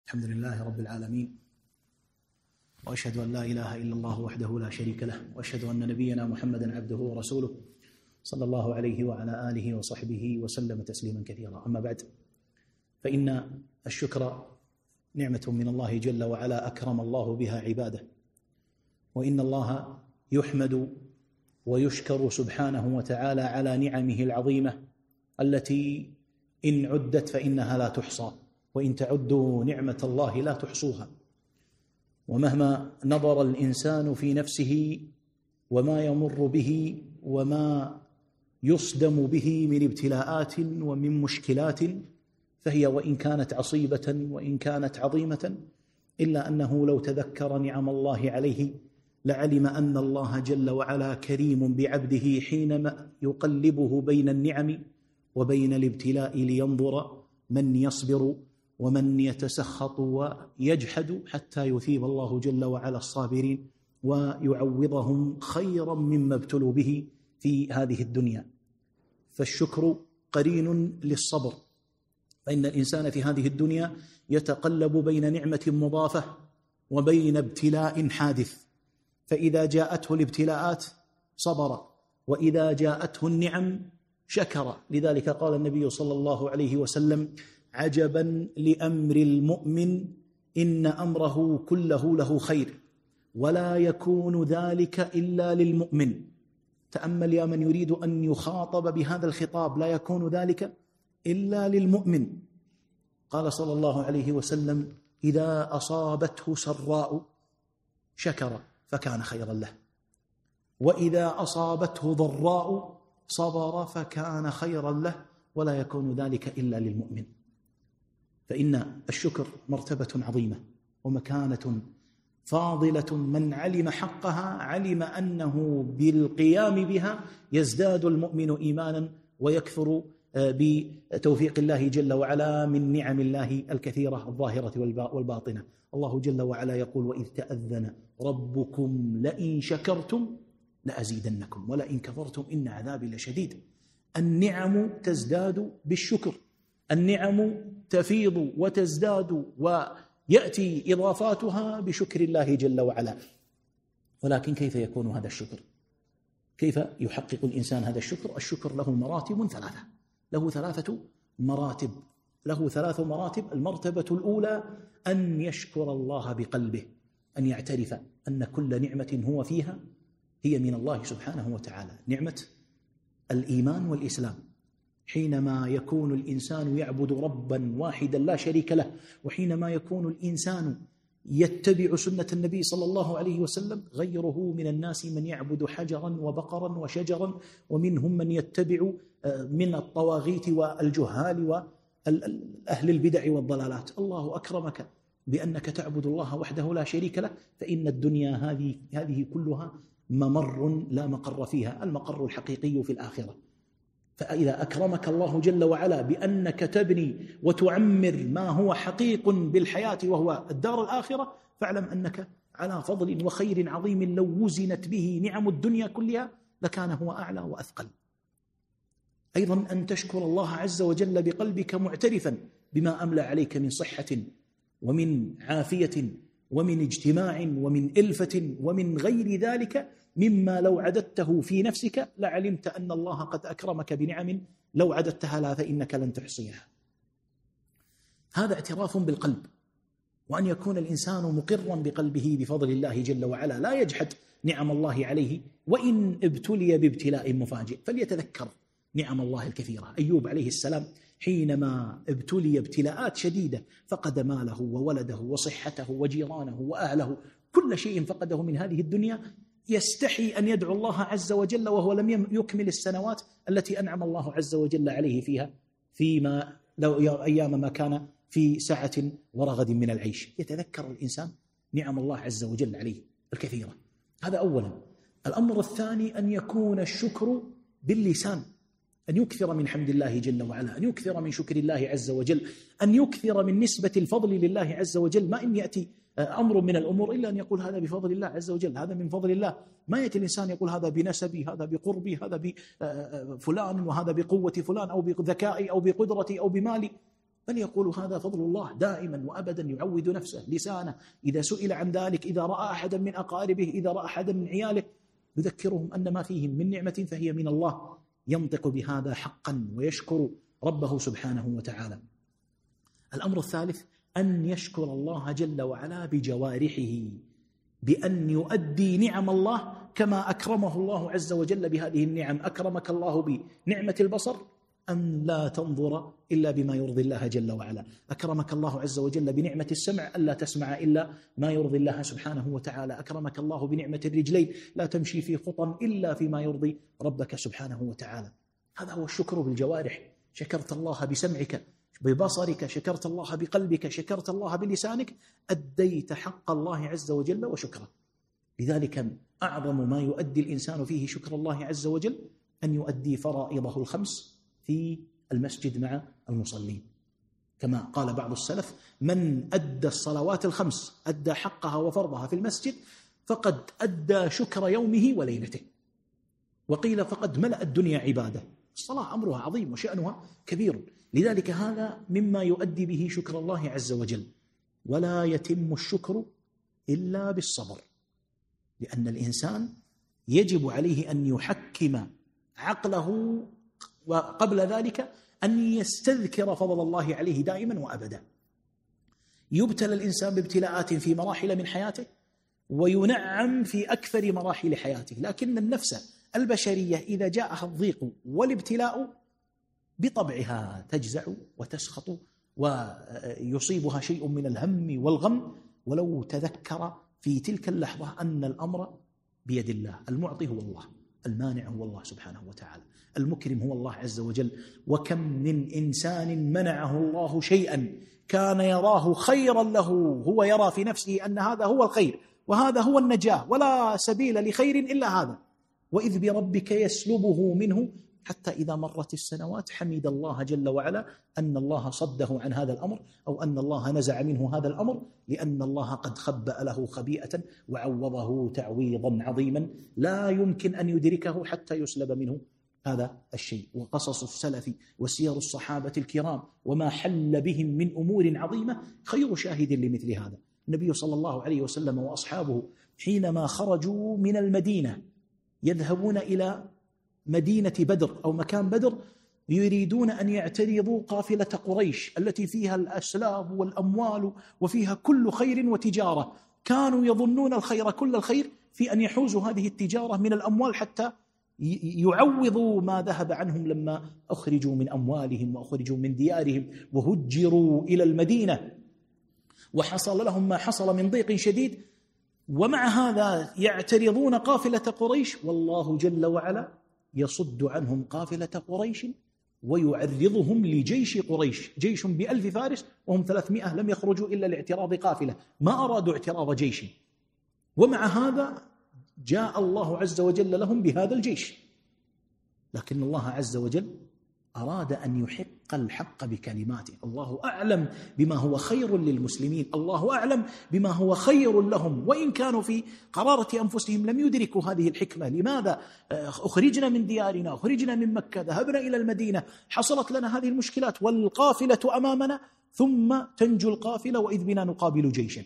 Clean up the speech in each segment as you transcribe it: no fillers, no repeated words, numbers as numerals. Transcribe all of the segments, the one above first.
الحمد لله رب العالمين، وأشهد أن لا إله إلا الله وحده لا شريك له، وأشهد أن نبينا محمدا عبده ورسوله صلى الله عليه وعلى آله وصحبه وسلم تسليما كثيرا. أما بعد، فإن الشكر نعمة من الله جل وعلا أكرم الله بها عباده، وإن الله يحمد ويشكر سبحانه وتعالى على نعمه العظيمة التي إن عدت فإنها لا تحصى، وإن تعدوا نعمة الله لا تحصوها. ومهما نظر الإنسان في نفسه وما يمر به وما يصدم به من ابتلاءات ومن مشكلات، فهي وإن كانت عصيبة وإن كانت عظيمة، إلا أنه لو تذكر نعم الله عليه لعلم أن الله جل وعلا كريم بعبده حينما يقلبه بين النعم وبين الابتلاء لينظر من يصبر ومن يتسخط ويجحد، حتى يثيب الله جل وعلا الصابرين ويعوضهم خيرا مما ابتلوا به في هذه الدنيا. فالشكر قرين للصبر، فإن الإنسان في هذه الدنيا يتقلب بين نعمة مضافة وبين ابتلاء حادث، فإذا جاءته الابتلاءات صبر، وإذا جاءته النعم شكر. لذلك قال النبي صلى الله عليه وسلم: عجبا لأمر المؤمن إن أمره كله له خير، ولا يكون ذلك إلا للمؤمن. تأمل يا من يريد أن يخاطب بهذا الخطاب، لا يكون ذلك إلا للمؤمن. قال صلى الله عليه وسلم: إذا أصابته سراء شكر فكان خيرا له، وإذا أصابته ضراء صبر فكان خيرا له، ولا يكون ذلك إلا للمؤمن. فإن الشكر مرتبة عظيمة ومكانة فاضلة، من علم حقها علم أنه بالقيام بها يزداد المؤمن إيمانا ويكثر بتوفيق الله جل وعلا من نعم الله الكثيرة الظاهرة والباطنة. الله جل وعلا يقول: وإذ تأذن ربكم لئن شكرتم لأزيدنكم ولئن كفرتم إن عذابي لشديد. النعم تزداد بالشكر، النعم تفيض وتزداد ويأتي إضافاتها بشكر الله جل وعلا. ولكن كيف يكون هذا الشكر؟ كيف يحقق الإنسان هذا الشكر؟ الشكر له مراتب ثلاثة، له ثلاث مراتب. المرتبة الأولى أن يشكر الله بقلبه، أن يعترف أن كل نعمة هو فيها هي من الله سبحانه وتعالى. نعمة الإيمان والإسلام، حينما يكون الإنسان يعبد ربا واحدا لا شريك له، وحينما يكون الإنسان يتبع سنة النبي صلى الله عليه وسلم. غيره من الناس من يعبد حجرا وبقرا وشجرا، ومنهم من يتبع من الطواغيت والجهال وأهل البدع والضلالات. الله أكرمك بأنك تعبد الله وحده لا شريك له، فإن الدنيا هذه كلها ممر لا مقر فيها، المقر الحقيقي في الآخرة. فإذا أكرمك الله جل وعلا بأنك تبني وتعمر ما هو حقيق بالحياة وهو الدار الآخرة، فاعلم أنك على فضل وخير عظيم. لو وزنت به نعم الدنيا كلها لكان هو أعلى وأثقل. أيضا أن تشكر الله عز وجل بقلبك معترفا بما أملى عليك من صحة ومن عافية ومن اجتماع ومن إلفة ومن غير ذلك، مما لو عددته في نفسك لعلمت أن الله قد أكرمك بنعم لو عددتها لا فإنك لن تحصيها. هذا اعتراف بالقلب، وأن يكون الإنسان مقرا بقلبه بفضل الله جل وعلا، لا يجحد نعم الله عليه وإن ابتلي بابتلاء مفاجئ. فليتذكر نعم الله الكثيرة. أيوب عليه السلام حينما ابتلي ابتلاءات شديدة، فقد ماله وولده وصحته وجيرانه وأهله، كل شيء فقده من هذه الدنيا، يستحي أن يدعو الله عز وجل وهو لم يكمل السنوات التي أنعم الله عز وجل عليه فيها، فيما لو أيام ما كان في سعة ورغد من العيش. يتذكر الإنسان نعم الله عز وجل عليه الكثيرة. هذا أولا. الأمر الثاني أن يكون الشكر باللسان، أن يكثر من حمد الله جل وعلا، أن يكثر من شكر الله عز وجل، أن يكثر من نسبة الفضل لله عز وجل. ما إن يأتي أمر من الأمور إلا أن يقول هذا بفضل الله عز وجل، هذا من فضل الله. ما يأتي الإنسان يقول هذا بنسبي، هذا بقربي، هذا بفلان، وهذا بقوة فلان أو بذكائي أو بقدرتي أو بمالي. بل يقول هذا فضل الله دائما وأبدا، يعود نفسه لسانه إذا سئل عن ذلك، إذا رأى أحدا من أقاربه، إذا رأى أحدا من عياله، يذكرهم أن ما فيهم من نعمة فهي من الله، ينطق بهذا حقا ويشكر ربه سبحانه وتعالى. الأمر الثالث أن يشكر الله جل وعلا بجوارحه، بأن يؤدي نعم الله كما أكرمه الله عز وجل بهذه النعم. أكرمك الله بنعمة البصر أن لا تنظر إلا بما يرضي الله جل وعلا. أكرمك الله عز وجل بنعمة السمع ألا تسمع إلا ما يرضي الله سبحانه وتعالى. أكرمك الله بنعمة الرجلين لا تمشي في خطى إلا فيما يرضي ربك سبحانه وتعالى. هذا هو الشكر بالجوارح. شكرت الله بسمعك ببصرك، شكرت الله بقلبك، شكرت الله بلسانك، أديت حق الله عز وجل وشكره. لذلك أعظم ما يؤدي الإنسان فيه شكر الله عز وجل أن يؤدي فرائضه الخمس في المسجد مع المصلين، كما قال بعض السلف: من أدى الصلوات الخمس أدى حقها وفرضها في المسجد فقد أدى شكر يومه وليلته. وقيل فقد ملأ الدنيا عبادة. الصلاة أمرها عظيم وشأنها كبير، لذلك هذا مما يؤدي به شكر الله عز وجل. ولا يتم الشكر إلا بالصبر، لأن الإنسان يجب عليه أن يحكم عقله، وقبل ذلك أن يستذكر فضل الله عليه دائما وأبدا. يبتلى الإنسان بابتلاءات في مراحل من حياته، وينعم في أكثر مراحل حياته، لكن النفس البشرية إذا جاءها الضيق والابتلاء بطبعها تجزع وتسخط ويصيبها شيء من الهم والغم، ولو تذكر في تلك اللحظة أن الأمر بيد الله. المعطي هو الله، المانع هو الله سبحانه وتعالى، المكرم هو الله عز وجل. وكم من إنسان منعه الله شيئا كان يراه خيرا له، هو يرى في نفسه أن هذا هو الخير وهذا هو النجاة ولا سبيل لخير إلا هذا، وإذ بربك يسلبه منه، حتى إذا مرت السنوات حمد الله جل وعلا أن الله صده عن هذا الأمر، أو أن الله نزع منه هذا الأمر، لأن الله قد خبأ له خبيئة وعوضه تعويضا عظيما لا يمكن أن يدركه حتى يسلب منه هذا الشيء. وقصص السلف وسير الصحابة الكرام وما حل بهم من أمور عظيمة خير شاهد لمثل هذا. النبي صلى الله عليه وسلم وأصحابه حينما خرجوا من المدينة يذهبون إلى مدينة بدر أو مكان بدر، يريدون أن يعترضوا قافلة قريش التي فيها الأسلاف والأموال وفيها كل خير وتجارة. كانوا يظنون الخير كل الخير في أن يحوزوا هذه التجارة من الأموال حتى يعوضوا ما ذهب عنهم لما أخرجوا من أموالهم وأخرجوا من ديارهم وهجروا إلى المدينة، وحصل لهم ما حصل من ضيق شديد. ومع هذا يعترضون قافلة قريش، والله جل وعلا يصد عنهم قافلة قريش ويعرضهم لجيش قريش، جيش ب1000 فارس وهم 300 لم يخرجوا إلا لاعتراض قافلة، ما أرادوا اعتراض جيش. ومع هذا جاء الله عز وجل لهم بهذا الجيش، لكن الله عز وجل أراد أن يحق الحق بكلماته. الله أعلم بما هو خير للمسلمين، الله أعلم بما هو خير لهم، وإن كانوا في قرارة أنفسهم لم يدركوا هذه الحكمة. لماذا أخرجنا من ديارنا، أخرجنا من مكة، ذهبنا إلى المدينة، حصلت لنا هذه المشكلات والقافلة أمامنا، ثم تنجو القافلة وإذ بنا نقابل جيشا.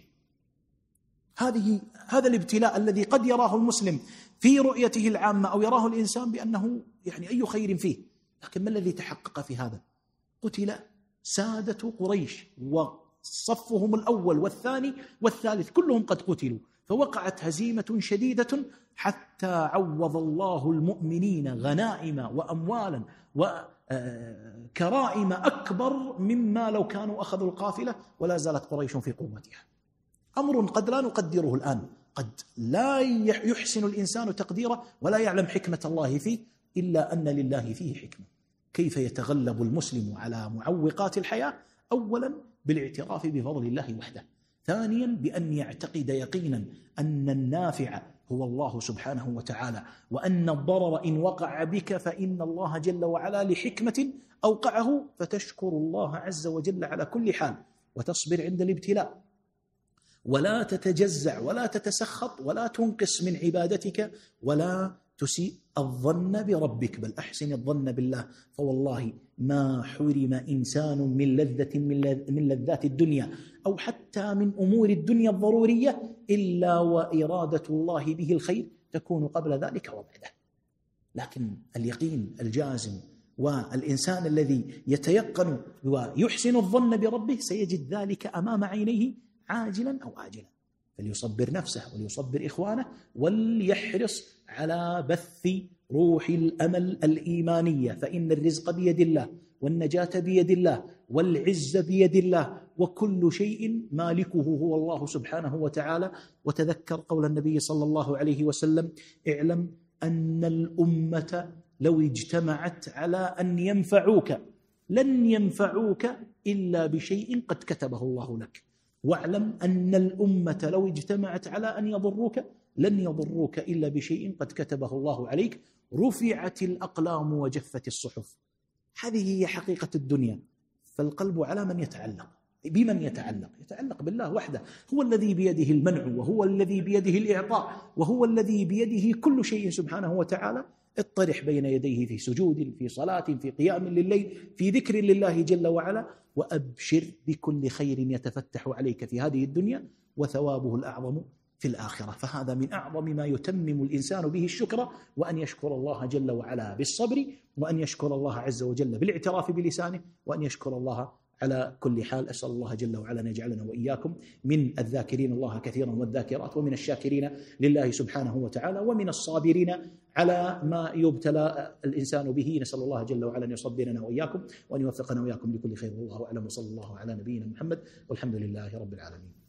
هذا الابتلاء الذي قد يراه المسلم في رؤيته العامة أو يراه الإنسان بأنه يعني أي خير فيه، لكن ما الذي تحقق في هذا؟ قتل سادة قريش وصفهم الأول والثاني والثالث كلهم قد قتلوا، فوقعت هزيمة شديدة حتى عوض الله المؤمنين غنائم وأموالا وكرائم أكبر مما لو كانوا أخذوا القافلة، ولا زالت قريش في قوتها. أمر قد لا نقدره الآن، قد لا يحسن الإنسان تقديره ولا يعلم حكمة الله فيه، إلا أن لله فيه حكمة. كيف يتغلب المسلم على معوقات الحياة؟ أولا بالاعتراف بفضل الله وحده، ثانيا بأن يعتقد يقينا أن النافع هو الله سبحانه وتعالى، وأن الضرر إن وقع بك فإن الله جل وعلا لحكمة أوقعه، فتشكر الله عز وجل على كل حال وتصبر عند الابتلاء، ولا تتجزع ولا تتسخط ولا تنقص من عبادتك ولا تسيء الظن بربك، بل أحسن الظن بالله. فوالله ما حرم إنسان من لذة من لذات الدنيا أو حتى من أمور الدنيا الضرورية إلا وإرادة الله به الخير تكون قبل ذلك وبعده. لكن اليقين الجازم والإنسان الذي يتيقن ويحسن الظن بربه سيجد ذلك أمام عينيه عاجلا أو آجلا. فليصبر نفسه وليصبر إخوانه وليحرص على بث روح الأمل الإيمانية، فإن الرزق بيد الله والنجاة بيد الله والعز بيد الله، وكل شيء مالكه هو الله سبحانه وتعالى. وتذكر قول النبي صلى الله عليه وسلم: اعلم أن الأمة لو اجتمعت على أن ينفعوك لن ينفعوك إلا بشيء قد كتبه الله لك، واعلم أن الأمة لو اجتمعت على أن يضروك لن يضروك إلا بشيء قد كتبه الله عليك، رفعت الأقلام وجفت الصحف. هذه هي حقيقة الدنيا. فالقلب على من يتعلق؟ بمن يتعلق؟ يتعلق بالله وحده، هو الذي بيده المنع وهو الذي بيده الإعطاء وهو الذي بيده كل شيء سبحانه وتعالى. اطرح بين يديه في سجود، في صلاة، في قيام لليل، في ذكر لله جل وعلا، وأبشر بكل خير يتفتح عليك في هذه الدنيا وثوابه الأعظم في الآخرة. فهذا من أعظم ما يتمم الإنسان به الشكر، وأن يشكر الله جل وعلا بالصبر، وأن يشكر الله عز وجل بالاعتراف بلسانه، وأن يشكر الله على كل حال. أسأل الله جل وعلا أن يجعلنا وإياكم من الذاكرين الله كثيرا والذاكرات، ومن الشاكرين لله سبحانه وتعالى، ومن الصابرين على ما يبتلى الإنسان به. نسأل الله جل وعلا أن يصبرنا وإياكم وأن يوفقنا وإياكم لكل خير، والله أعلم، وصلى الله على نبينا محمد، والحمد لله رب العالمين.